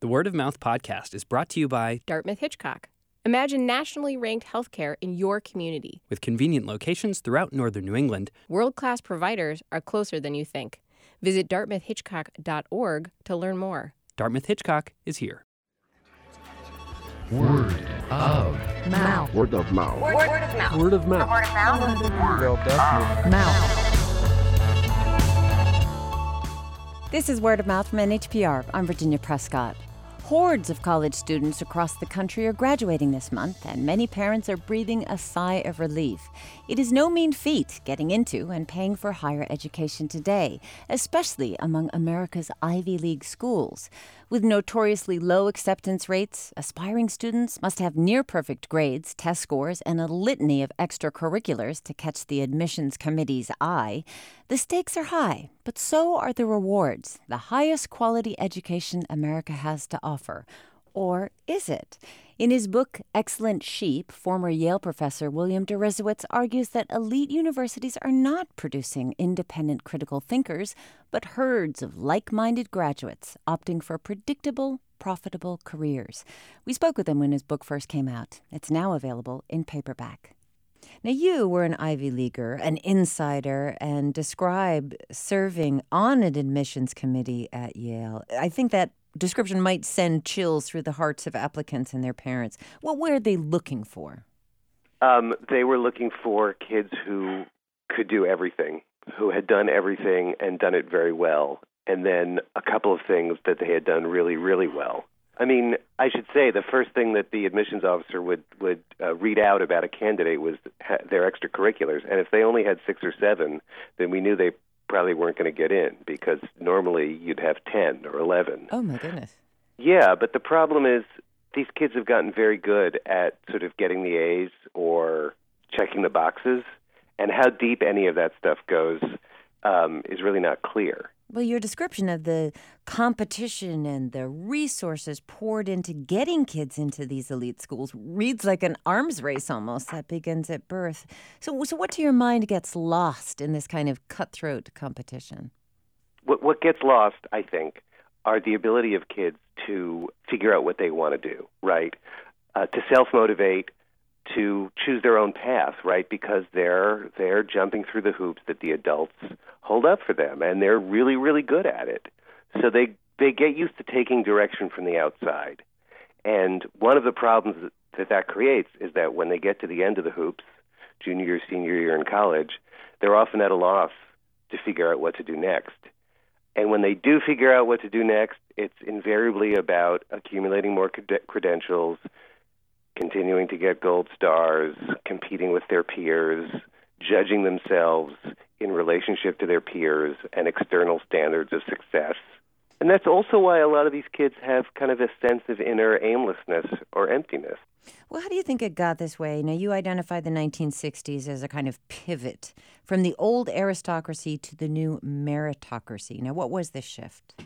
The Word of Mouth podcast is brought to you by Dartmouth Hitchcock. Imagine nationally ranked healthcare in your community. with convenient locations throughout northern New England. World-class providers are closer than you think. Visit dartmouthhitchcock.org to learn more. Dartmouth Hitchcock is here. Word of Mouth. Word of mouth. Word of mouth. Word of mouth. Mouth. This is Word of Mouth from NHPR. I'm Virginia Prescott. Hordes of college students across the country are graduating this month, and many parents are breathing a sigh of relief. It is no mean feat getting into and paying for higher education today, especially among America's Ivy League schools. With notoriously low acceptance rates, aspiring students must have near-perfect grades, test scores, and a litany of extracurriculars to catch the admissions committee's eye. The stakes are high, but so are the rewards, the highest quality education America has to offer. Or is it? In his book, Excellent Sheep, former Yale professor William Deresiewicz argues that elite universities are not producing independent critical thinkers, but herds of like-minded graduates opting for predictable, profitable careers. We spoke with him when his book first came out. It's now available in paperback. Now, you were an Ivy Leaguer, an insider, and describe serving on an admissions committee at Yale. I think that description might send chills through the hearts of applicants and their parents. What were they looking for? They were looking for kids who could do everything, who had done everything and done it very well, and then a couple of things that they had done really, really well. I mean, I should say the first thing that the admissions officer would read out about a candidate was their extracurriculars, and if they only had 6 or 7, then we knew they probably weren't going to get in, because normally you'd have 10 or 11. Oh, my goodness. Yeah, but the problem is these kids have gotten very good at sort of getting the A's or checking the boxes, and how deep any of that stuff goes is really not clear. Well, your description of the competition and the resources poured into getting kids into these elite schools reads like an arms race almost that begins at birth. So what to your mind gets lost in this kind of cutthroat competition? What gets lost, I think, are the ability of kids to figure out what they want to do, right? To self-motivate, to choose their own path, right? Because they're jumping through the hoops that the adults hold up for them, and they're really, really good at it. So they get used to taking direction from the outside. And one of the problems that creates is that when they get to the end of the hoops, junior year, senior year in college, they're often at a loss to figure out what to do next. And when they do figure out what to do next, it's invariably about accumulating more credentials, continuing to get gold stars, competing with their peers, judging themselves in relationship to their peers and external standards of success. And that's also why a lot of these kids have kind of a sense of inner aimlessness or emptiness. Well, how do you think it got this way? Now, you identify the 1960s as a kind of pivot from the old aristocracy to the new meritocracy. Now, what was this shift?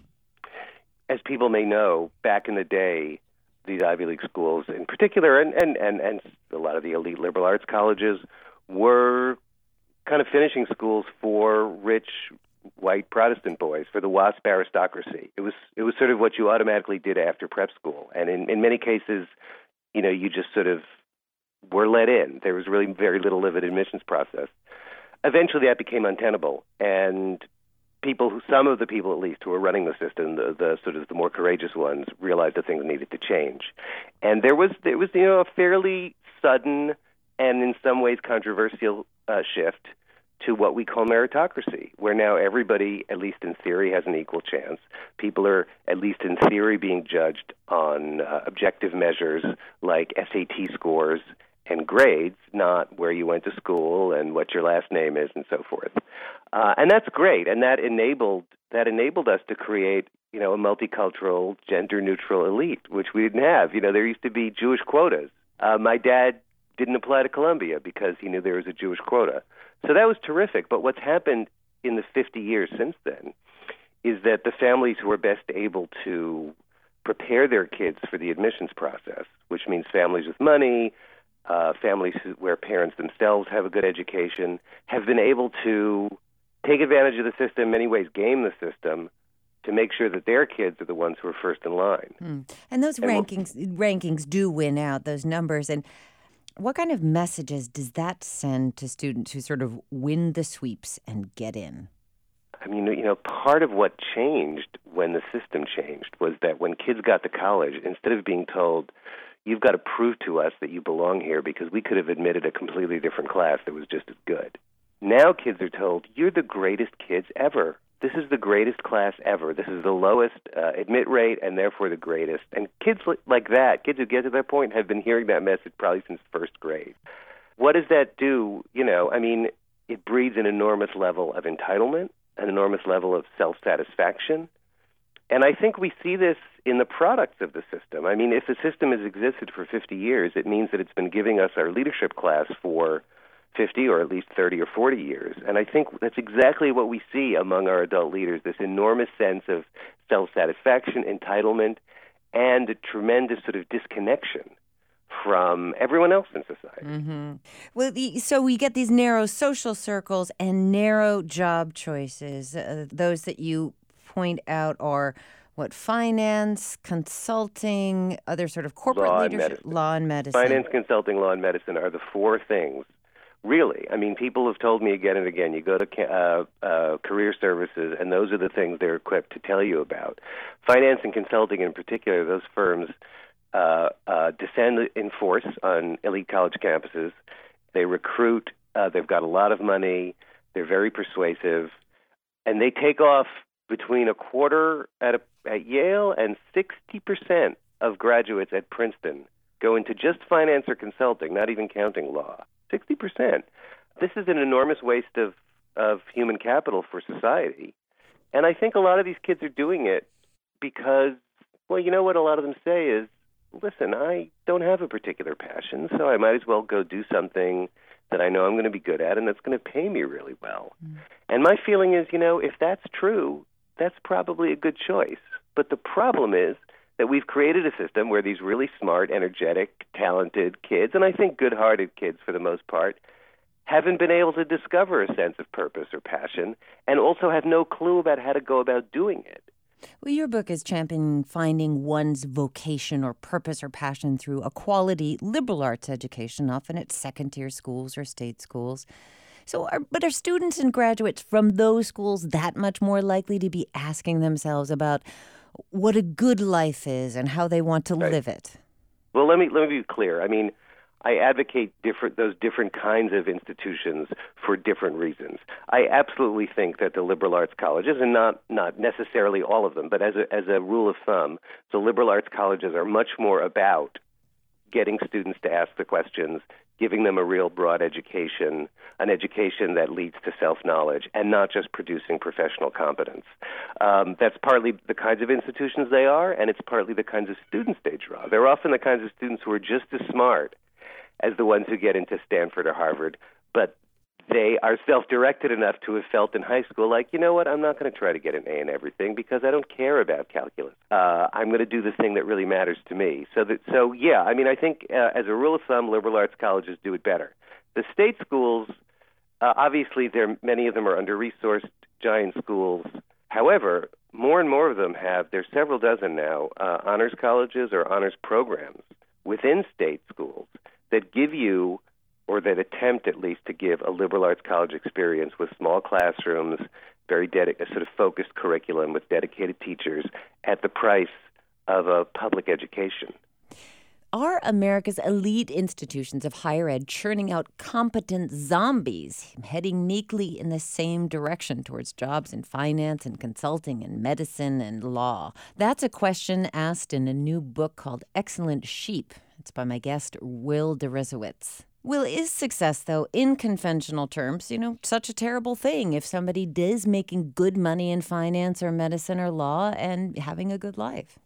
As people may know, back in the day, these Ivy League schools in particular, and a lot of the elite liberal arts colleges, were kind of finishing schools for rich white Protestant boys, for the WASP aristocracy. It was sort of what you automatically did after prep school. And in many cases, you just sort of were let in. There was really very little of an admissions process. Eventually that became untenable, and some of the people at least who were running the system, the sort of the more courageous ones, realized that things needed to change. And there was a fairly sudden and in some ways controversial shift to what we call meritocracy, where now everybody, at least in theory, has an equal chance. People are, at least in theory, being judged on objective measures like SAT scores and grades, not where you went to school and what your last name is and so forth. And that's great, and that enabled us to create, a multicultural, gender-neutral elite, which we didn't have. There used to be Jewish quotas. My dad didn't apply to Columbia because he knew there was a Jewish quota. So that was terrific. But what's happened in the 50 years since then is that the families who are best able to prepare their kids for the admissions process, which means families with money, families where parents themselves have a good education, have been able to take advantage of the system, in many ways game the system, to make sure that their kids are the ones who are first in line. And those rankings do win out, those numbers. And what kind of messages does that send to students who sort of win the sweeps and get in? I mean, part of what changed when the system changed was that when kids got to college, instead of being told, you've got to prove to us that you belong here because we could have admitted a completely different class that was just as good. Now kids are told, you're the greatest kids ever. This is the greatest class ever. This is the lowest admit rate and therefore the greatest. And kids like that, kids who get to that point, have been hearing that message probably since first grade. What does that do? It breeds an enormous level of entitlement, an enormous level of self-satisfaction. And I think we see this in the products of the system. I mean, if the system has existed for 50 years, it means that it's been giving us our leadership class for 50 or at least 30 or 40 years. And I think that's exactly what we see among our adult leaders, this enormous sense of self-satisfaction, entitlement, and a tremendous sort of disconnection from everyone else in society. Mm-hmm. Well, so we get these narrow social circles and narrow job choices. Those that you point out are finance, consulting, other sort of corporate leadership, law and medicine. Finance, consulting, law, and medicine are the four things. Really, I mean, people have told me again and again, you go to career services, and those are the things they're equipped to tell you about. Finance and consulting in particular, those firms descend in force on elite college campuses. They recruit. They've got a lot of money. They're very persuasive. And they take off between a quarter at Yale and 60% of graduates at Princeton go into just finance or consulting, not even counting law. 60%. This is an enormous waste of human capital for society. And I think a lot of these kids are doing it because, well, you know what a lot of them say is, listen, I don't have a particular passion, so I might as well go do something that I know I'm going to be good at and that's going to pay me really well. And my feeling is, if that's true, that's probably a good choice. But the problem is that we've created a system where these really smart, energetic, talented kids, and I think good-hearted kids for the most part, haven't been able to discover a sense of purpose or passion and also have no clue about how to go about doing it. Well, your book is championing finding one's vocation or purpose or passion through a quality liberal arts education, often at second-tier schools or state schools. So, are students and graduates from those schools that much more likely to be asking themselves about what a good life is and how they want to live it? Well, let me be clear. I mean, I advocate those different kinds of institutions for different reasons. I absolutely think that the liberal arts colleges, and not necessarily all of them, but as a rule of thumb, the liberal arts colleges are much more about getting students to ask the questions, giving them a real broad education, an education that leads to self-knowledge, and not just producing professional competence. That's partly the kinds of institutions they are, and it's partly the kinds of students they draw. They're often the kinds of students who are just as smart as the ones who get into Stanford or Harvard, but they are self-directed enough to have felt in high school like, you know what, I'm not going to try to get an A in everything because I don't care about calculus. I'm going to do the thing that really matters to me. So yeah, I mean, I think as a rule of thumb, liberal arts colleges do it better. The state schools, obviously, many of them are under-resourced, giant schools. However, more and more of them there's several dozen now, honors colleges or honors programs within state schools that give you, or that attempt at least to give, a liberal arts college experience with small classrooms, very a sort of focused curriculum with dedicated teachers at the price of a public education. Are America's elite institutions of higher ed churning out competent zombies, heading meekly in the same direction towards jobs in finance and consulting and medicine and law? That's a question asked in a new book called Excellent Sheep. It's by my guest, Will Deresiewicz. Will, is success, though, in conventional terms, such a terrible thing if somebody is making good money in finance or medicine or law and having a good life?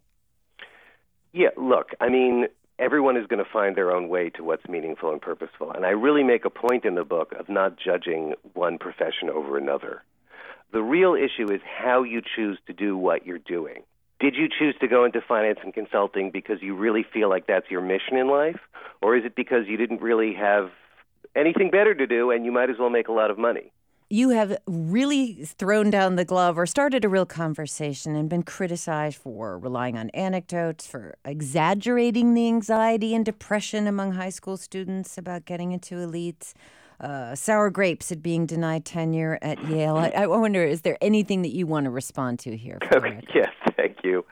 Yeah, look, I mean, everyone is going to find their own way to what's meaningful and purposeful. And I really make a point in the book of not judging one profession over another. The real issue is how you choose to do what you're doing. Did you choose to go into finance and consulting because you really feel like that's your mission in life? Or is it because you didn't really have anything better to do and you might as well make a lot of money? You have really thrown down the glove or started a real conversation and been criticized for relying on anecdotes, for exaggerating the anxiety and depression among high school students about getting into elites, sour grapes at being denied tenure at Yale. I wonder, is there anything that you want to respond to here? Yes, thank you.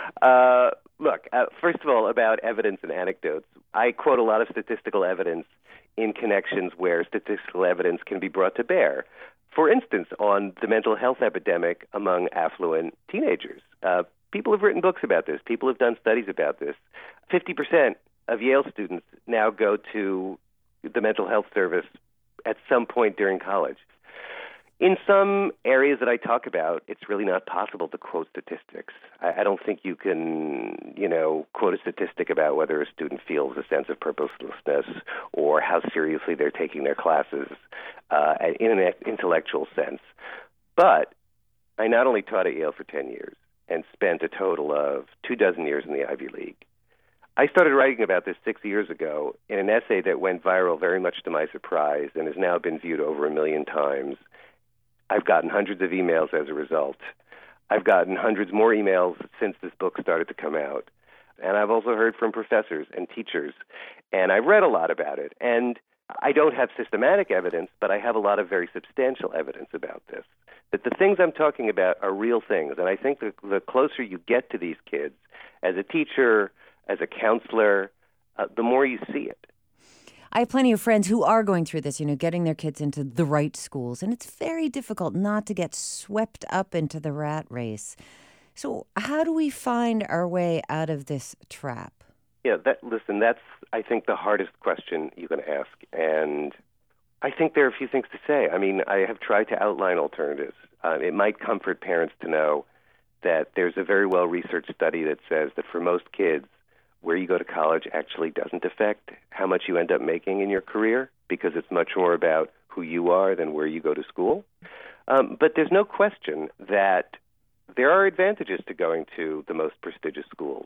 Look, first of all, about evidence and anecdotes, I quote a lot of statistical evidence in connections where statistical evidence can be brought to bear. For instance, on the mental health epidemic among affluent teenagers. People have written books about this. People have done studies about this. 50% of Yale students now go to the mental health service at some point during college. In some areas that I talk about, it's really not possible to quote statistics. I don't think you can, quote a statistic about whether a student feels a sense of purposelessness or how seriously they're taking their classes in an intellectual sense. But I not only taught at Yale for 10 years and spent a total of 24 years in the Ivy League. I started writing about this 6 years ago in an essay that went viral very much to my surprise and has now been viewed over 1 million times. I've gotten hundreds of emails as a result. I've gotten hundreds more emails since this book started to come out. And I've also heard from professors and teachers. And I've read a lot about it. And I don't have systematic evidence, but I have a lot of very substantial evidence about this. That the things I'm talking about are real things. And I think the closer you get to these kids, as a teacher, as a counselor, the more you see it. I have plenty of friends who are going through this, getting their kids into the right schools. And it's very difficult not to get swept up into the rat race. So how do we find our way out of this trap? Yeah, that's, I think, the hardest question you can ask. And I think there are a few things to say. I mean, I have tried to outline alternatives. It might comfort parents to know that there's a very well-researched study that says that for most kids, where you go to college actually doesn't affect how much you end up making in your career because it's much more about who you are than where you go to school. But there's no question that there are advantages to going to the most prestigious schools.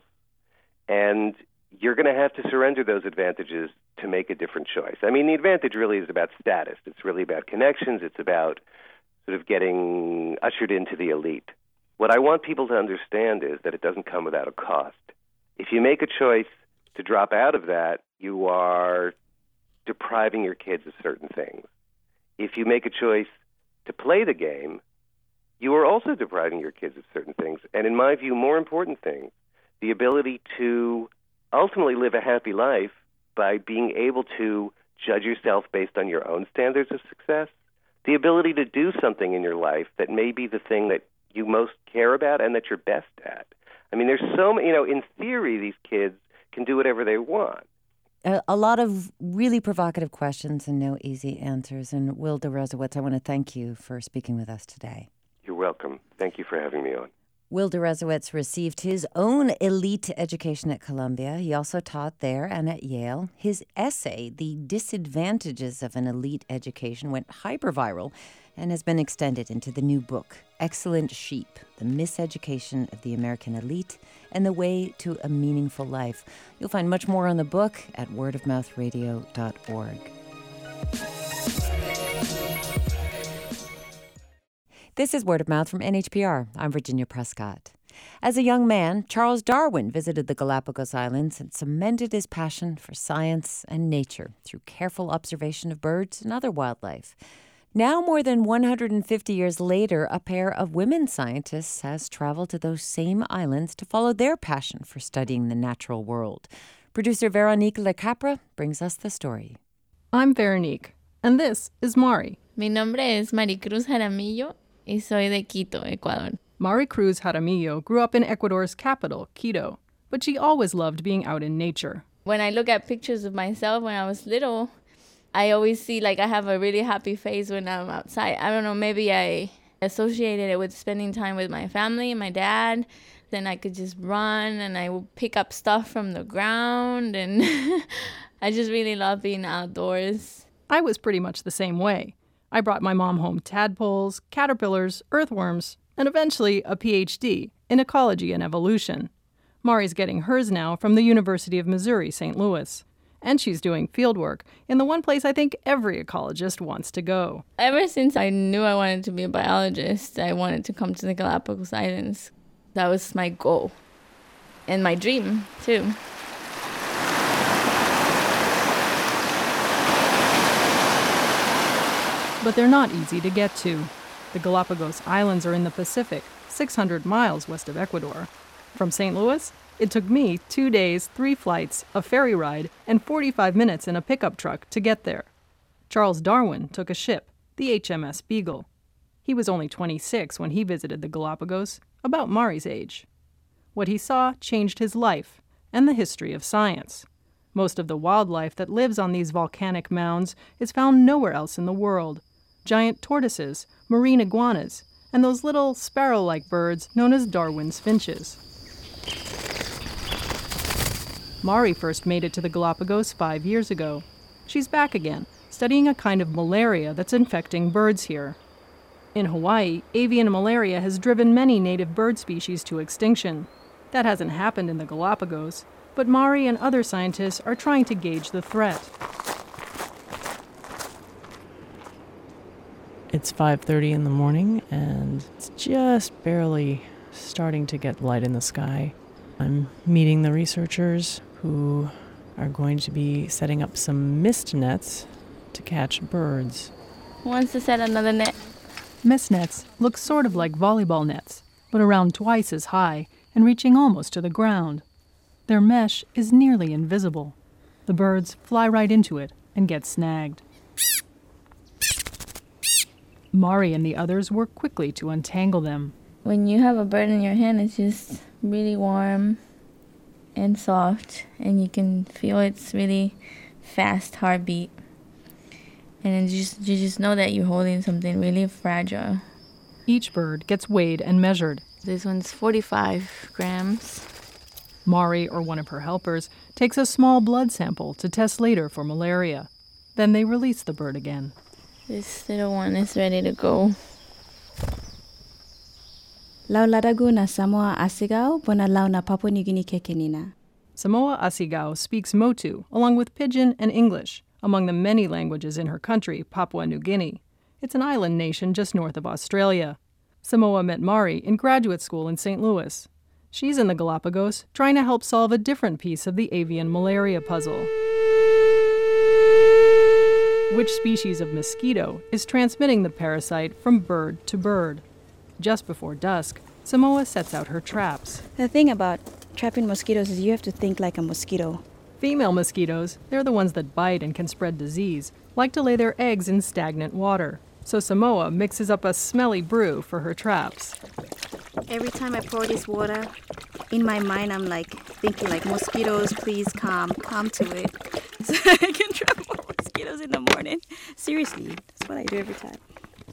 And you're going to have to surrender those advantages to make a different choice. I mean, the advantage really is about status. It's really about connections. It's about sort of getting ushered into the elite. What I want people to understand is that it doesn't come without a cost. If you make a choice to drop out of that, you are depriving your kids of certain things. If you make a choice to play the game, you are also depriving your kids of certain things. And in my view, more important things, the ability to ultimately live a happy life by being able to judge yourself based on your own standards of success, the ability to do something in your life that may be the thing that you most care about and that you're best at. I mean, there's so many, in theory, these kids can do whatever they want. A lot of really provocative questions and no easy answers. And Will Deresiewicz, I want to thank you for speaking with us today. You're welcome. Thank you for having me on. Will Deresiewicz received his own elite education at Columbia. He also taught there and at Yale. His essay, The Disadvantages of an Elite Education, went hyperviral and has been extended into the new book, Excellent Sheep, The Miseducation of the American Elite and the Way to a Meaningful Life. You'll find much more on the book at wordofmouthradio.org. This is Word of Mouth from NHPR. I'm Virginia Prescott. As a young man, Charles Darwin visited the Galapagos Islands and cemented his passion for science and nature through careful observation of birds and other wildlife. Now, more than 150 years later, a pair of women scientists has traveled to those same islands to follow their passion for studying the natural world. Producer Veronique Lecapra brings us the story. I'm Veronique, and this is Mari. Mi nombre es Maricruz Jaramillo y soy de Quito, Ecuador. Maricruz Jaramillo grew up in Ecuador's capital, Quito, but she always loved being out in nature. When I look at pictures of myself when I was little, I always see I have a really happy face when I'm outside. I don't know, maybe I associated it with spending time with my family and my dad. Then I could just run and I would pick up stuff from the ground. And I just really love being outdoors. I was pretty much the same way. I brought my mom home tadpoles, caterpillars, earthworms, and eventually a PhD in ecology and evolution. Mari's getting hers now from the University of Missouri, St. Louis. And she's doing fieldwork in the one place I think every ecologist wants to go. Ever since I knew I wanted to be a biologist, I wanted to come to the Galapagos Islands. That was my goal and my dream, too. But they're not easy to get to. The Galapagos Islands are in the Pacific, 600 miles west of Ecuador. From St. Louis, it took me 2 days, 3 flights, a ferry ride, and 45 minutes in a pickup truck to get there. Charles Darwin took a ship, the HMS Beagle. He was only 26 when he visited the Galapagos, about Mari's age. What he saw changed his life and the history of science. Most of the wildlife that lives on these volcanic mounds is found nowhere else in the world. Giant tortoises, marine iguanas, and those little sparrow-like birds known as Darwin's finches. Mari first made it to the Galapagos 5 years ago. She's back again, studying a kind of malaria that's infecting birds here. In Hawaii, avian malaria has driven many native bird species to extinction. That hasn't happened in the Galapagos, but Mari and other scientists are trying to gauge the threat. It's 5:30 in the morning, and it's just barely starting to get light in the sky. I'm meeting the researchers who are going to be setting up some mist nets to catch birds. Who wants to set another net? Mist nets look sort of like volleyball nets, but around twice as high and reaching almost to the ground. Their mesh is nearly invisible. The birds fly right into it and get snagged. Mari and the others work quickly to untangle them. When you have a bird in your hand, it's just really warm and soft, and you can feel its really fast heartbeat. And you just know that you're holding something really fragile. Each bird gets weighed and measured. This one's 45 grams. Mari, or one of her helpers, takes a small blood sample to test later for malaria. Then they release the bird again. This little one is ready to go. Lauladagu na Samoa Asigao, bona lau na Papua New Guinea kekenina. Samoa Asigao speaks Motu, along with Pidgin and English, among the many languages in her country, Papua New Guinea. It's an island nation just north of Australia. Samoa met Mari in graduate school in St. Louis. She's in the Galapagos, trying to help solve a different piece of the avian malaria puzzle. Which species of mosquito is transmitting the parasite from bird to bird? Just before dusk, Samoa sets out her traps. The thing about trapping mosquitoes is you have to think like a mosquito. Female mosquitoes, they're the ones that bite and can spread disease, like to lay their eggs in stagnant water. So Samoa mixes up a smelly brew for her traps. Every time I pour this water, in my mind I'm like thinking like, mosquitoes, please come to it. So I can trap more mosquitoes in the morning. Seriously, that's what I do every time.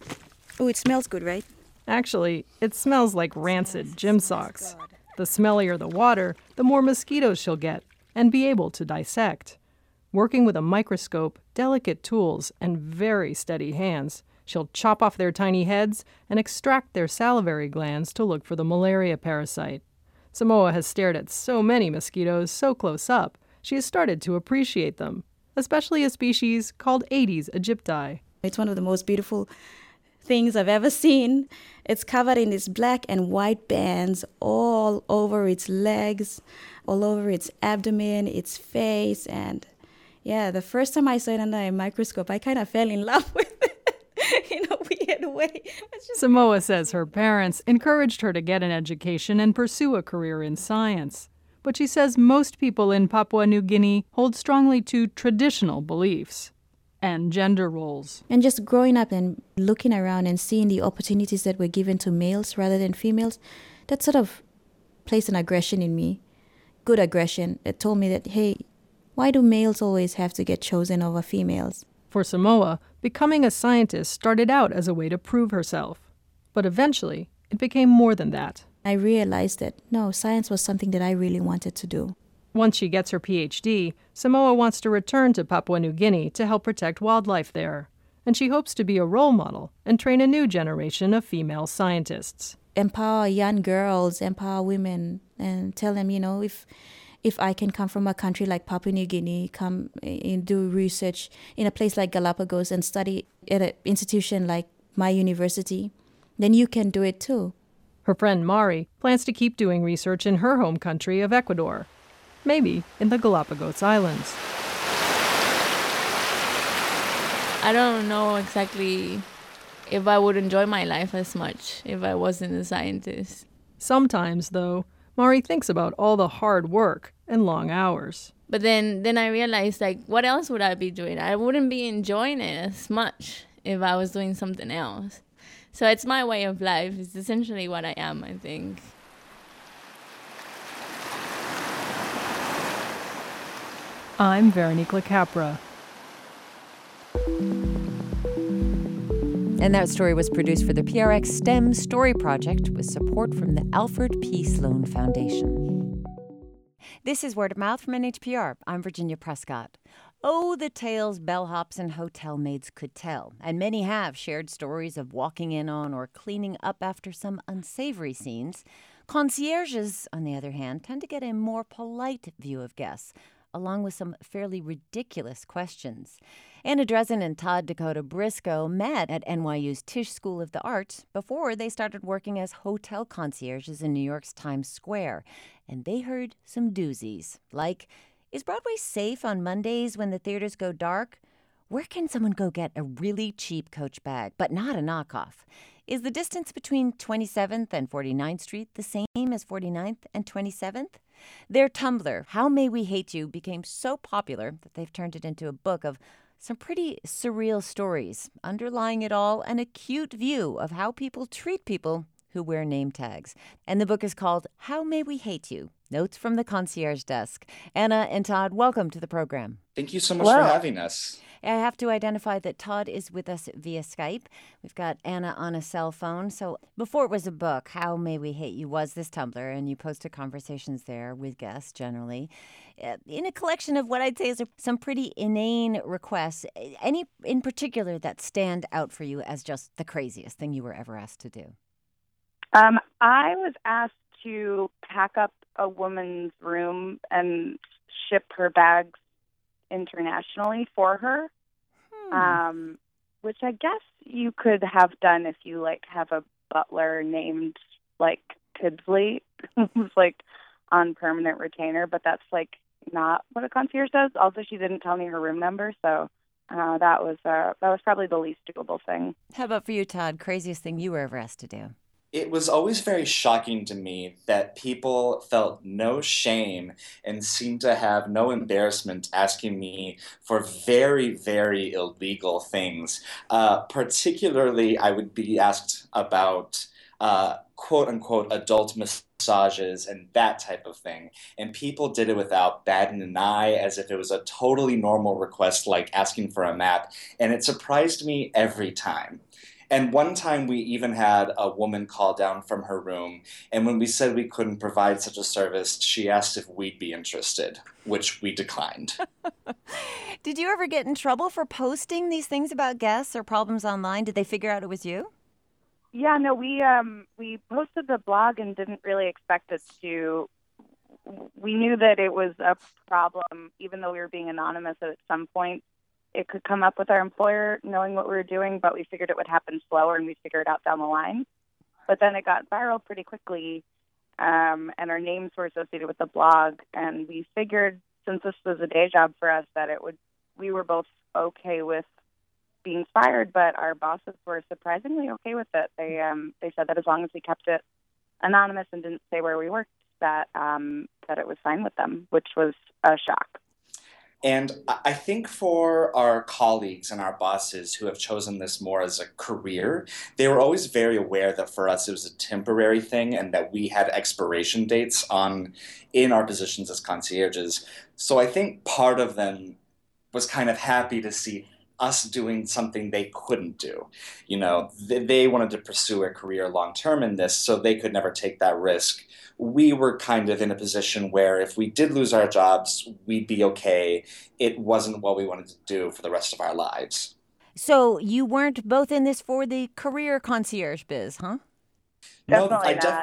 Oh, it smells good, right? Actually, it smells like rancid gym socks. The smellier the water, the more mosquitoes she'll get and be able to dissect. Working with a microscope, delicate tools, and very steady hands, she'll chop off their tiny heads and extract their salivary glands to look for the malaria parasite. Samoa has stared at so many mosquitoes so close up, she has started to appreciate them, especially a species called Aedes aegypti. It's one of the most beautiful things I've ever seen. It's covered in these black and white bands all over its legs, all over its abdomen, its face, and yeah, the first time I saw it under a microscope, I kind of fell in love with it in a weird way. Samoa says her parents encouraged her to get an education and pursue a career in science. But she says most people in Papua New Guinea hold strongly to traditional beliefs and gender roles. And just growing up and looking around and seeing the opportunities that were given to males rather than females, that sort of placed an aggression in me, good aggression, that told me that, hey, why do males always have to get chosen over females? For Samoa, becoming a scientist started out as a way to prove herself. But eventually, it became more than that. I realized that, no, science was something that I really wanted to do. Once she gets her PhD, Samoa wants to return to Papua New Guinea to help protect wildlife there. And she hopes to be a role model and train a new generation of female scientists. Empower young girls, empower women, and tell them, if if I can come from a country like Papua New Guinea, come and do research in a place like Galapagos and study at an institution like my university, then you can do it too. Her friend Mari plans to keep doing research in her home country of Ecuador, maybe in the Galapagos Islands. I don't know exactly if I would enjoy my life as much if I wasn't a scientist. Sometimes, though, Mari thinks about all the hard work and long hours. But then I realized, like, what else would I be doing? I wouldn't be enjoying it as much if I was doing something else. So it's my way of life. It's essentially what I am, I think. I'm Veronica Capra. And that story was produced for the PRX STEM Story Project with support from the Alfred P. Sloan Foundation. This is Word of Mouth from NHPR. I'm Virginia Prescott. Oh, the tales bellhops and hotel maids could tell, and many have shared stories of walking in on or cleaning up after some unsavory scenes. Concierges, on the other hand, tend to get a more polite view of guests, along with some fairly ridiculous questions. Anna Drezen and Todd Dakota Briscoe met at NYU's Tisch School of the Arts before they started working as hotel concierges in New York's Times Square. And they heard some doozies, like, is Broadway safe on Mondays when the theaters go dark? Where can someone go get a really cheap Coach bag, but not a knockoff? Is the distance between 27th and 49th Street the same as 49th and 27th? Their Tumblr, How May We Hate You, became so popular that they've turned it into a book of some pretty surreal stories, underlying it all an acute view of how people treat people who wear name tags. And the book is called How May We Hate You? Notes from the Concierge Desk. Anna and Todd, welcome to the program. Thank you so much for having us. I have to identify that Todd is with us via Skype. We've got Anna on a cell phone. So before it was a book, How May We Hate You was this Tumblr, and you posted conversations there with guests generally. In a collection of what I'd say is some pretty inane requests, any in particular that stand out for you as just the craziest thing you were ever asked to do? I was asked to pack up a woman's room and ship her bags internationally for her, which I guess you could have done if you have a butler named Tidsley who's on permanent retainer, but that's not what a concierge does. Also, she didn't tell me her room number, so that was probably the least doable thing. How about for you, Todd? Craziest thing you were ever asked to do? It was always very shocking to me that people felt no shame and seemed to have no embarrassment asking me for very, very illegal things. Particularly, I would be asked about quote-unquote adult massages and that type of thing. And people did it without batting an eye, as if it was a totally normal request, like asking for a map. And it surprised me every time. And one time we even had a woman call down from her room, and when we said we couldn't provide such a service, she asked if we'd be interested, which we declined. Did you ever get in trouble for posting these things about guests or problems online? Did they figure out it was you? Yeah, no, we posted the blog and didn't really expect it to. We knew that it was a problem, even though we were being anonymous at some point. It could come up with our employer knowing what we were doing, but we figured it would happen slower and we'd figure it out down the line. But then it got viral pretty quickly, and our names were associated with the blog. And we figured, since this was a day job for us, that we were both okay with being fired, but our bosses were surprisingly okay with it. They said that as long as we kept it anonymous and didn't say where we worked, that it was fine with them, which was a shock. And I think for our colleagues and our bosses who have chosen this more as a career, they were always very aware that for us it was a temporary thing and that we had expiration dates in our positions as concierges. So I think part of them was kind of happy to see us doing something they couldn't do. You know, they wanted to pursue a career long-term in this, so they could never take that risk. We were kind of in a position where if we did lose our jobs, we'd be okay. It wasn't what we wanted to do for the rest of our lives. So you weren't both in this for the career concierge biz, huh? Definitely not.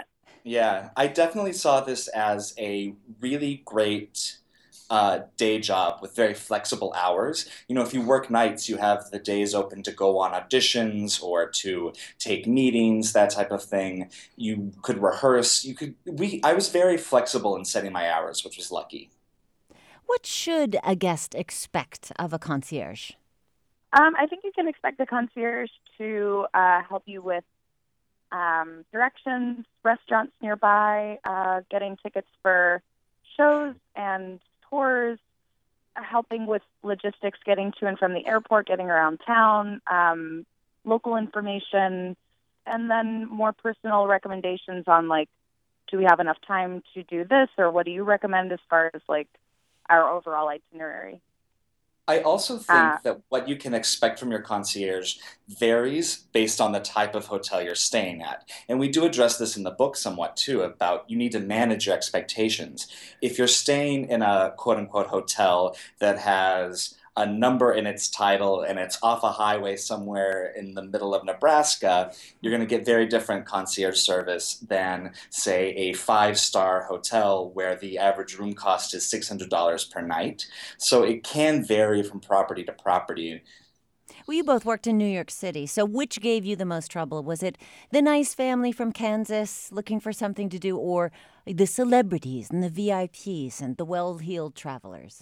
Yeah, I definitely saw this as a really great day job with very flexible hours. You know, if you work nights, you have the days open to go on auditions or to take meetings, that type of thing. You could rehearse. I was very flexible in setting my hours, which was lucky. What should a guest expect of a concierge? I think you can expect the concierge to help you with directions, restaurants nearby, getting tickets for shows and tours, helping with logistics, getting to and from the airport, getting around town, local information, and then more personal recommendations on, like, do we have enough time to do this, or what do you recommend as far as, like, our overall itinerary? I also think that what you can expect from your concierge varies based on the type of hotel you're staying at. And we do address this in the book somewhat too, about you need to manage your expectations. If you're staying in a quote unquote hotel that has a number in its title and it's off a highway somewhere in the middle of Nebraska, you're going to get very different concierge service than, say, a five-star hotel where the average room cost is $600 per night. So it can vary from property to property. Well, you both worked in New York City, so which gave you the most trouble? Was it the nice family from Kansas looking for something to do, or the celebrities and the VIPs and the well-heeled travelers?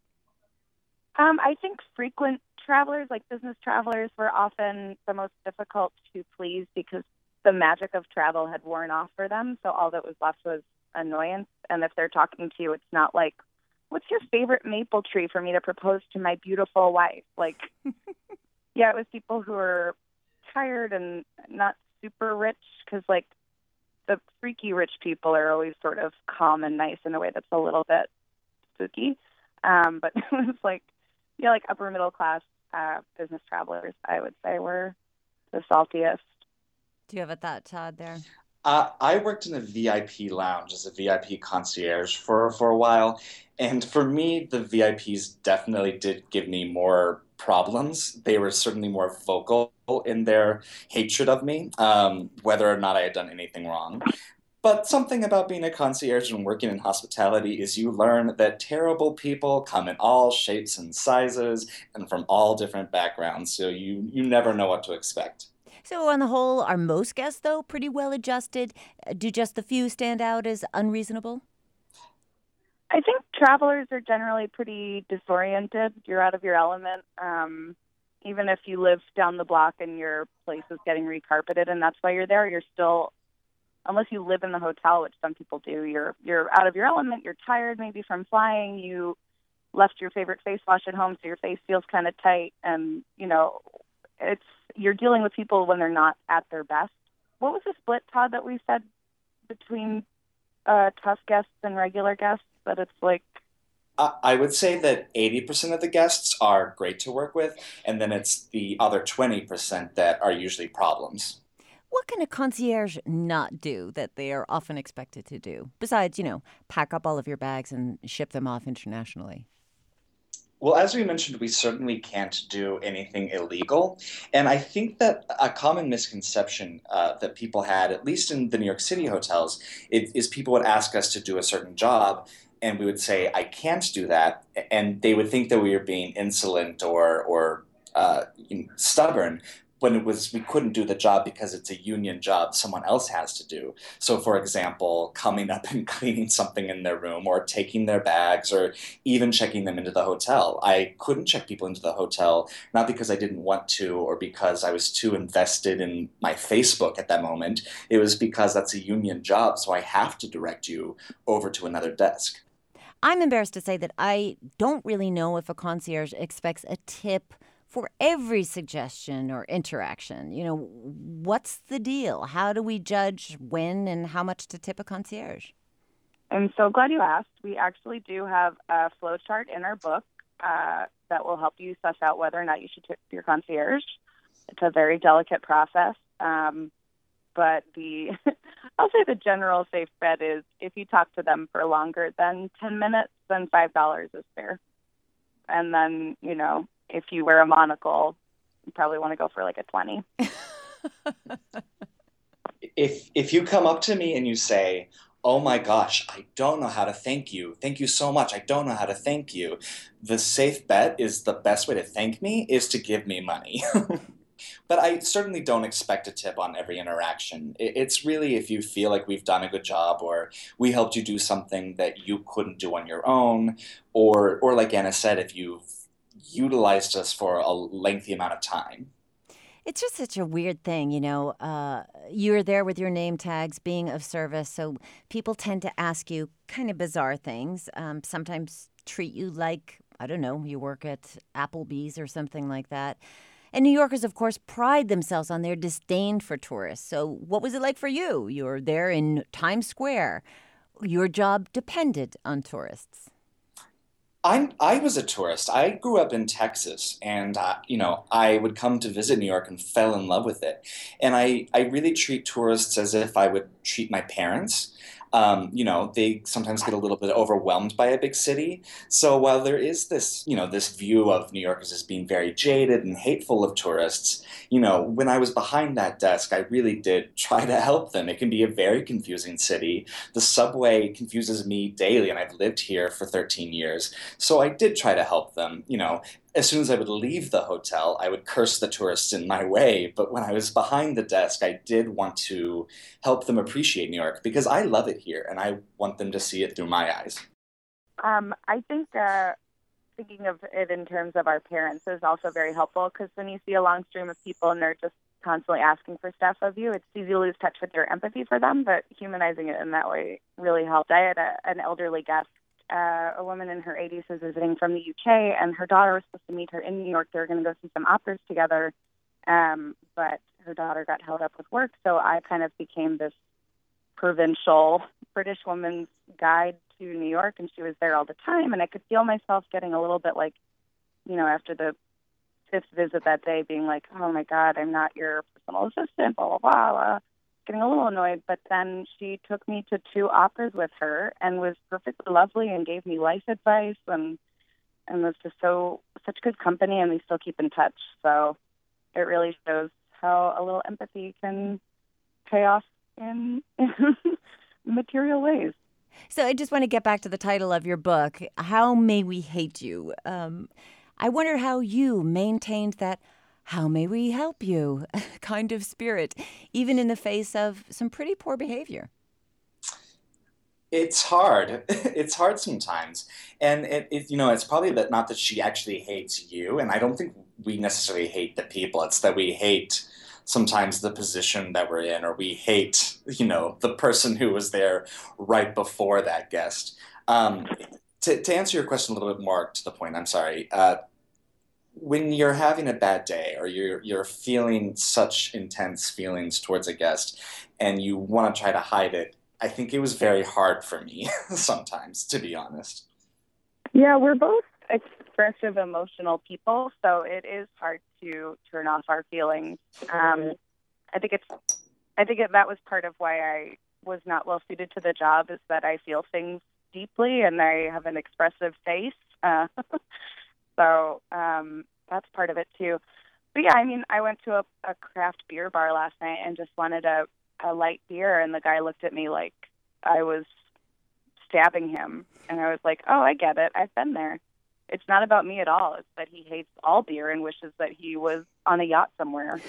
I think frequent travelers, like business travelers, were often the most difficult to please because the magic of travel had worn off for them. So all that was left was annoyance. And if they're talking to you, it's not like, what's your favorite maple tree for me to propose to my beautiful wife? Like, yeah, it was people who were tired and not super rich because, like, the freaky rich people are always sort of calm and nice in a way that's a little bit spooky. But it was like, yeah, like upper middle class business travelers, I would say, were the saltiest. Do you have a thought, Todd, there? I worked in a VIP lounge as a VIP concierge for a while. And for me, the VIPs definitely did give me more problems. They were certainly more vocal in their hatred of me, whether or not I had done anything wrong. But something about being a concierge and working in hospitality is you learn that terrible people come in all shapes and sizes and from all different backgrounds, so you never know what to expect. So on the whole, are most guests, though, pretty well adjusted? Do just the few stand out as unreasonable? I think travelers are generally pretty disoriented. You're out of your element. Even if you live down the block and your place is getting recarpeted and that's why you're there, you're still, unless you live in the hotel, which some people do, you're out of your element, you're tired maybe from flying, you left your favorite face wash at home, so your face feels kind of tight, and, you know, you're dealing with people when they're not at their best. What was the split, Todd, that we said between tough guests and regular guests? That it's like... I would say that 80% of the guests are great to work with, and then it's the other 20% that are usually problems. What can a concierge not do that they are often expected to do, besides, pack up all of your bags and ship them off internationally? Well, as we mentioned, we certainly can't do anything illegal. And I think that a common misconception that people had, at least in the New York City hotels, is people would ask us to do a certain job, and we would say, I can't do that. And they would think that we were being insolent or stubborn, when we couldn't do the job because it's a union job someone else has to do. So, for example, coming up and cleaning something in their room or taking their bags or even checking them into the hotel. I couldn't check people into the hotel, not because I didn't want to or because I was too invested in my Facebook at that moment. It was because that's a union job, so I have to direct you over to another desk. I'm embarrassed to say that I don't really know if a concierge expects a tip for every suggestion or interaction. What's the deal? How do we judge when and how much to tip a concierge? I'm so glad you asked. We actually do have a flow chart in our book that will help you suss out whether or not you should tip your concierge. It's a very delicate process. But I'll say the general safe bet is if you talk to them for longer than 10 minutes, then $5 is fair. And then, if you wear a monocle, you probably want to go for like a 20. if you come up to me and you say, "Oh my gosh, I don't know how to thank you. Thank you so much. I don't know how to thank you." The safe bet is the best way to thank me is to give me money. But I certainly don't expect a tip on every interaction. It's really if you feel like we've done a good job or we helped you do something that you couldn't do on your own, or like Anna said, if you've utilized us for a lengthy amount of time. It's just such a weird thing, you know. You're there with your name tags, being of service, so people tend to ask you kind of bizarre things. Sometimes treat you like, I don't know, you work at Applebee's or something like that. And New Yorkers, of course, pride themselves on their disdain for tourists. So what was it like for you? You were there in Times Square. Your job depended on tourists. I was a tourist. I grew up in Texas, and I would come to visit New York and fell in love with it. And I really treat tourists as if I would treat my parents. They sometimes get a little bit overwhelmed by a big city. So while there is this, this view of New Yorkers as being very jaded and hateful of tourists, when I was behind that desk, I really did try to help them. It can be a very confusing city. The subway confuses me daily, and I've lived here for 13 years. So I did try to help them. As soon as I would leave the hotel, I would curse the tourists in my way. But when I was behind the desk, I did want to help them appreciate New York because I love it here and I want them to see it through my eyes. I think thinking of it in terms of our parents is also very helpful because when you see a long stream of people and they're just constantly asking for stuff of you, it's easy to lose touch with your empathy for them, but humanizing it in that way really helped. I had an elderly guest. A woman in her 80s was visiting from the UK, and her daughter was supposed to meet her in New York. They were going to go see some operas together, but her daughter got held up with work, so I kind of became this provincial British woman's guide to New York, and she was there all the time, and I could feel myself getting a little bit like, after the fifth visit that day, being like, oh my God, I'm not your personal assistant, blah, blah, blah, blah. Getting a little annoyed, but then she took me to 2 operas with her and was perfectly lovely and gave me life advice and was just such good company, and we still keep in touch. So it really shows how a little empathy can pay off in material ways. So I just want to get back to the title of your book, How May We Hate You? I wonder how you maintained that how may we help you kind of spirit, even in the face of some pretty poor behavior. It's hard. It's hard sometimes. And it's probably that not that she actually hates you. And I don't think we necessarily hate the people. It's that we hate sometimes the position that we're in, or we hate, the person who was there right before that guest. To answer your question a little bit more to the point, I'm sorry. When you're having a bad day or you're feeling such intense feelings towards a guest and you want to try to hide it, I think it was very hard for me sometimes, to be honest. Yeah, we're both expressive, emotional people, so it is hard to turn off our feelings. I think that was part of why I was not well suited to the job, is that I feel things deeply and I have an expressive face. So that's part of it, too. But, yeah, I went to a craft beer bar last night and just wanted a light beer, and the guy looked at me like I was stabbing him. And I was like, oh, I get it. I've been there. It's not about me at all. It's that he hates all beer and wishes that he was on a yacht somewhere.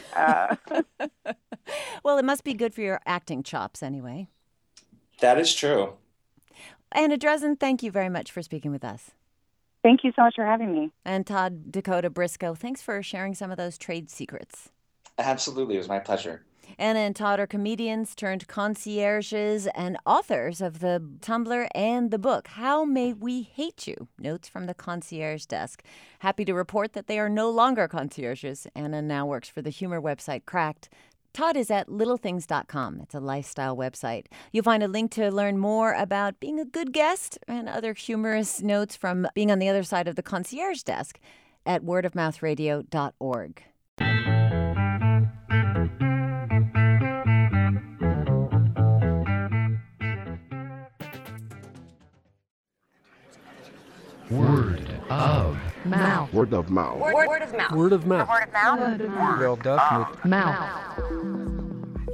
Well, it must be good for your acting chops anyway. That is true. Anna Drezen, thank you very much for speaking with us. Thank you so much for having me. And Todd Dakota Briscoe, thanks for sharing some of those trade secrets. Absolutely. It was my pleasure. Anna and Todd are comedians turned concierges and authors of the Tumblr and the book, How May We Hate You? Notes from the Concierge Desk. Happy to report that they are no longer concierges. Anna now works for the humor website Cracked. Todd is at littlethings.com. It's a lifestyle website. You'll find a link to learn more about being a good guest and other humorous notes from being on the other side of the concierge desk at wordofmouthradio.org. Word of mouth. Word of mouth. Word of mouth. Word of mouth. Word of mouth. Wel daphne. Mouth.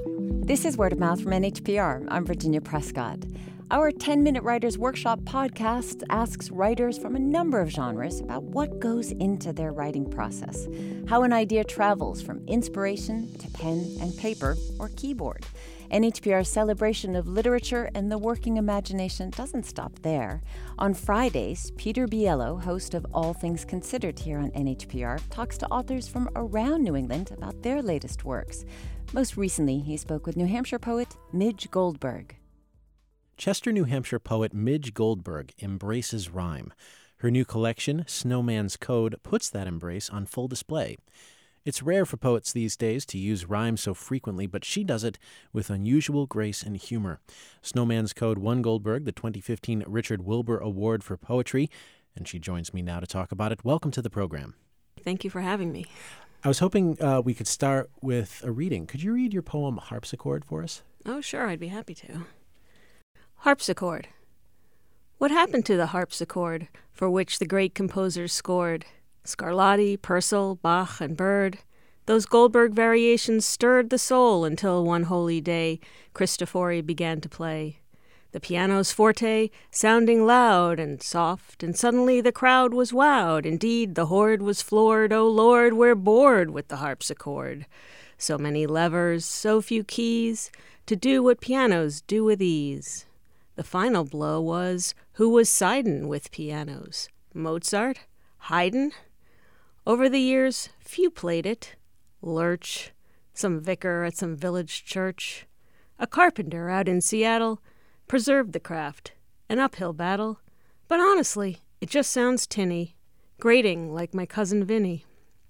This is Word of Mouth from NHPR. I'm Virginia Prescott. Our 10-Minute Writers Workshop podcast asks writers from a number of genres about what goes into their writing process, how an idea travels from inspiration to pen and paper or keyboard. NHPR's celebration of literature and the working imagination doesn't stop there. On Fridays, Peter Biello, host of All Things Considered here on NHPR, talks to authors from around New England about their latest works. Most recently, he spoke with New Hampshire poet Midge Goldberg. Chester, New Hampshire poet Midge Goldberg embraces rhyme. Her new collection, Snowman's Code, puts that embrace on full display. It's rare for poets these days to use rhyme so frequently, but she does it with unusual grace and humor. Snowman's Code won Goldberg the 2015 Richard Wilbur Award for Poetry, and she joins me now to talk about it. Welcome to the program. Thank you for having me. I was hoping we could start with a reading. Could you read your poem Harpsichord for us? Oh, sure, I'd be happy to. Harpsichord. What happened to the harpsichord for which the great composers scored? Scarlatti, Purcell, Bach, and Bird. Those Goldberg variations stirred the soul until one holy day Cristofori began to play. The piano's forte sounding loud and soft, and suddenly the crowd was wowed. Indeed, the horde was floored. Oh, Lord, we're bored with the harpsichord. So many levers, so few keys, to do what pianos do with ease. The final blow was, who was sidin' with pianos? Mozart? Haydn? Over the years, few played it. Lurch, some vicar at some village church, a carpenter out in Seattle, preserved the craft, an uphill battle. But honestly, it just sounds tinny, grating like my cousin Vinny.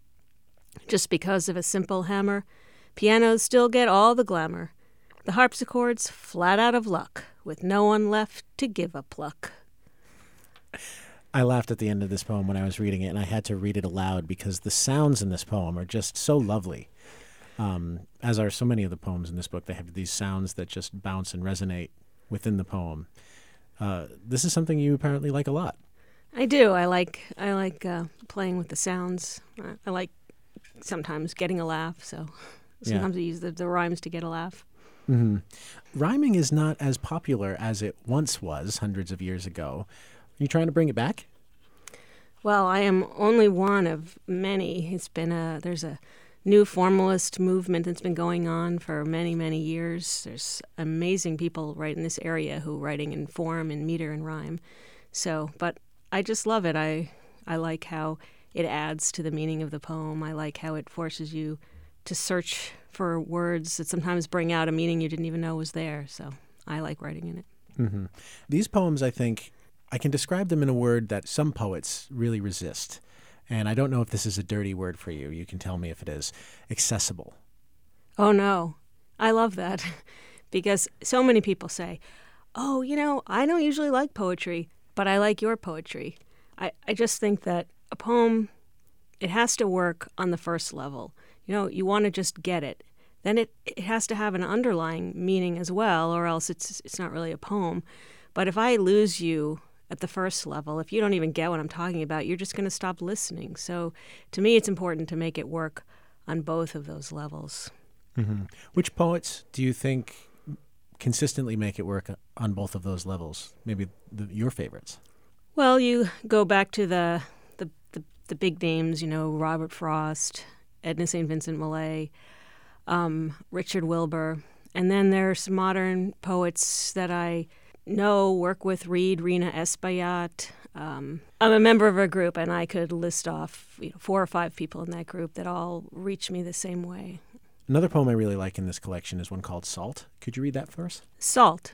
Just because of a simple hammer, pianos still get all the glamour. The harpsichord's flat out of luck, with no one left to give a pluck. I laughed at the end of this poem when I was reading it, and I had to read it aloud because the sounds in this poem are just so lovely. As are so many of the poems in this book, they have these sounds that just bounce and resonate within the poem. This is something you apparently like a lot. I do. I like playing with the sounds. I like sometimes getting a laugh, so sometimes I use the rhymes to get a laugh. Mm-hmm. Rhyming is not as popular as it once was hundreds of years ago. Are you trying to bring it back? Well, I am only one of many. There's a new formalist movement that's been going on for many, many years. There's amazing people right in this area who are writing in form and meter and rhyme. But I just love it. I like how it adds to the meaning of the poem. I like how it forces you to search for words that sometimes bring out a meaning you didn't even know was there. So I like writing in it. Mm-hmm. These poems, I think, I can describe them in a word that some poets really resist. And I don't know if this is a dirty word for you. You can tell me if it is. Accessible. Oh, no. I love that. Because so many people say, oh, I don't usually like poetry, but I like your poetry. I just think that a poem, it has to work on the first level. You want to just get it. Then it has to have an underlying meaning as well, or else it's not really a poem. But if I lose you at the first level, if you don't even get what I'm talking about, you're just going to stop listening. So to me, it's important to make it work on both of those levels. Mm-hmm. Which poets do you think consistently make it work on both of those levels? Maybe your favorites? Well, you go back to the big names, Robert Frost, Edna St. Vincent Millay, Richard Wilbur. And then there's modern poets that I work with, Rina Espaillat. I'm a member of a group, and I could list off 4 or 5 people in that group that all reach me the same way. Another poem I really like in this collection is one called Salt. Could you read that for us? Salt.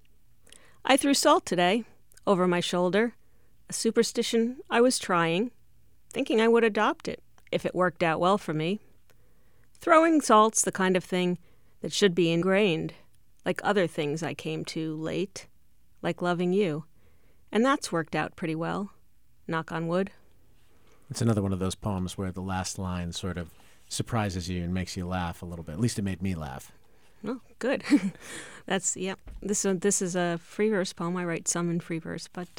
I threw salt today, over my shoulder, a superstition I was trying, thinking I would adopt it if it worked out well for me. Throwing salt's the kind of thing that should be ingrained, like other things I came to late, like loving you. And that's worked out pretty well, knock on wood. It's another one of those poems where the last line sort of surprises you and makes you laugh a little bit. At least it made me laugh. Oh, good. This is a free verse poem. I write some in free verse, but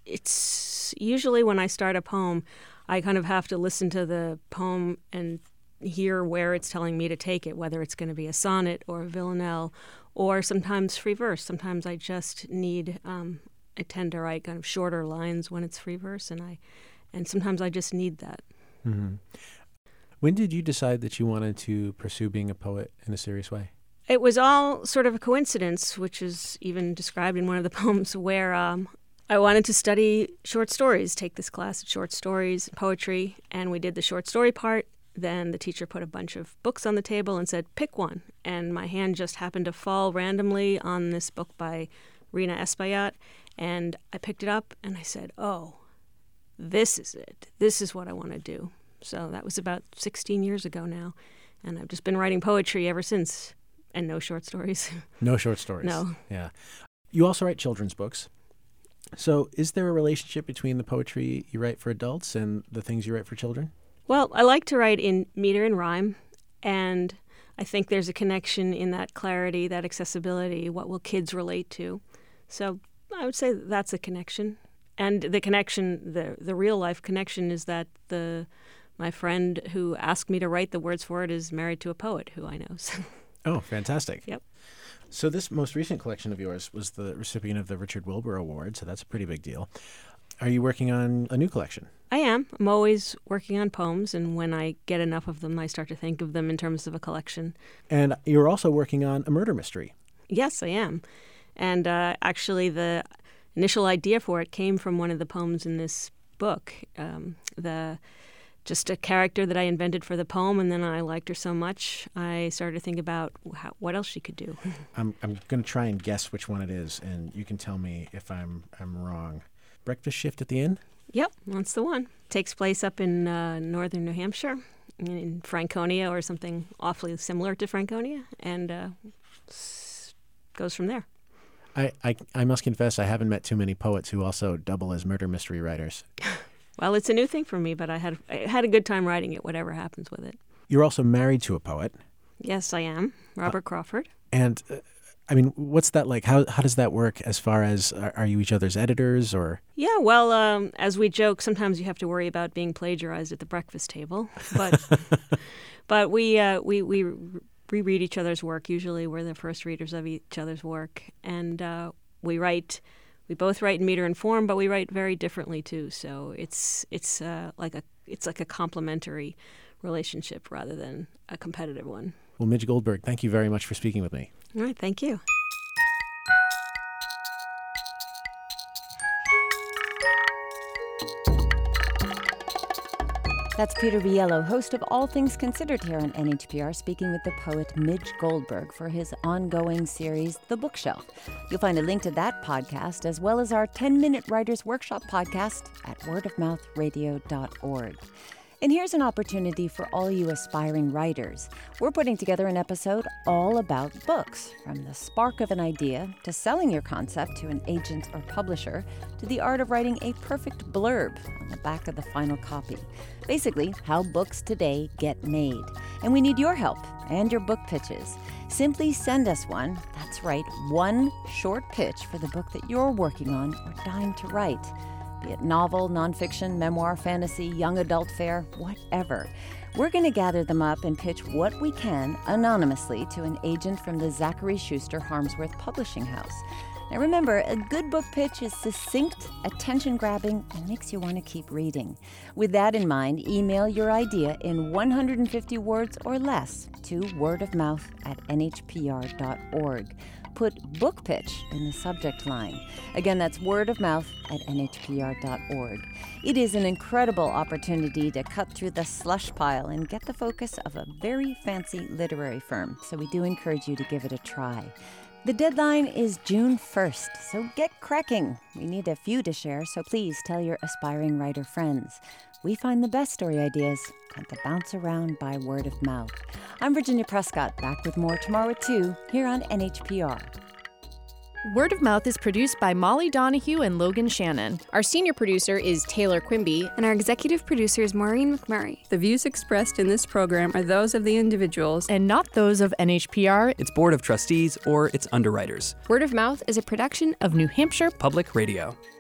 it's usually when I start a poem, I kind of have to listen to the poem and hear where it's telling me to take it, whether it's going to be a sonnet or a villanelle, or sometimes free verse. Sometimes I just need, I tend to write kind of shorter lines when it's free verse, and sometimes I just need that. Mm-hmm. When did you decide that you wanted to pursue being a poet in a serious way? It was all sort of a coincidence, which is even described in one of the poems, where I wanted to study short stories, take this class of short stories and poetry, and we did the short story part. Then the teacher put a bunch of books on the table and said, pick one. And my hand just happened to fall randomly on this book by Rina Espaillat, and I picked it up and I said, oh, this is it. This is what I want to do. So that was about 16 years ago now, and I've just been writing poetry ever since, and no short stories. No short stories. No. Yeah. You also write children's books. So is there a relationship between the poetry you write for adults and the things you write for children? Well, I like to write in meter and rhyme, and I think there's a connection in that clarity, that accessibility, what will kids relate to. So I would say that's a connection. And the connection, the real-life connection is that my friend who asked me to write the words for it is married to a poet who I know. So. Oh, fantastic. Yep. So this most recent collection of yours was the recipient of the Richard Wilbur Award, so that's a pretty big deal. Are you working on a new collection? I am. I'm always working on poems, and when I get enough of them, I start to think of them in terms of a collection. And you're also working on a murder mystery. Yes, I am. And actually, the initial idea for it came from one of the poems in this book. Just a character that I invented for the poem, and then I liked her so much, I started to think about what else she could do. I'm going to try and guess which one it is, and you can tell me if I'm wrong. Breakfast Shift at the Inn? Yep, that's the one. Takes place up in northern New Hampshire, in Franconia or something awfully similar to Franconia, and goes from there. I must confess I haven't met too many poets who also double as murder mystery writers. Well, it's a new thing for me, but I had a good time writing it, whatever happens with it. You're also married to a poet. Yes, I am. Robert Crawford. And, what's that like? How does that work as far as, are you each other's editors or? Yeah, well, as we joke, sometimes you have to worry about being plagiarized at the breakfast table. But we reread each other's work. Usually we're the first readers of each other's work. And we both write in meter and form, but we write very differently too. So it's like a complementary relationship rather than a competitive one. Well, Midge Goldberg, thank you very much for speaking with me. All right, thank you. That's Peter Biello, host of All Things Considered here on NHPR, speaking with the poet Midge Goldberg for his ongoing series, The Bookshelf. You'll find a link to that podcast, as well as our 10-Minute Writers Workshop podcast at wordofmouthradio.org. And here's an opportunity for all you aspiring writers. We're putting together an episode all about books, from the spark of an idea to selling your concept to an agent or publisher, to the art of writing a perfect blurb on the back of the final copy. Basically, how books today get made. And we need your help and your book pitches. Simply send us one, that's right, one short pitch for the book that you're working on or dying to write. Be it novel, nonfiction, memoir, fantasy, young adult fare, whatever. We're going to gather them up and pitch what we can anonymously to an agent from the Zachary Schuster Harmsworth Publishing House. Now remember, a good book pitch is succinct, attention-grabbing, and makes you want to keep reading. With that in mind, email your idea in 150 words or less to wordofmouth@nhpr.org. Put book pitch in the subject line. Again, that's wordofmouth@nhpr.org. It is an incredible opportunity to cut through the slush pile and get the focus of a very fancy literary firm, so we do encourage you to give it a try. The deadline is June 1st, so get cracking. We need a few to share, so please tell your aspiring writer friends. We find the best story ideas and to bounce around by word of mouth. I'm Virginia Prescott, back with more tomorrow at 2 here on NHPR. Word of Mouth is produced by Molly Donahue and Logan Shannon. Our senior producer is Taylor Quimby. And our executive producer is Maureen McMurray. The views expressed in this program are those of the individuals and not those of NHPR, its Board of Trustees, or its underwriters. Word of Mouth is a production of New Hampshire Public Radio.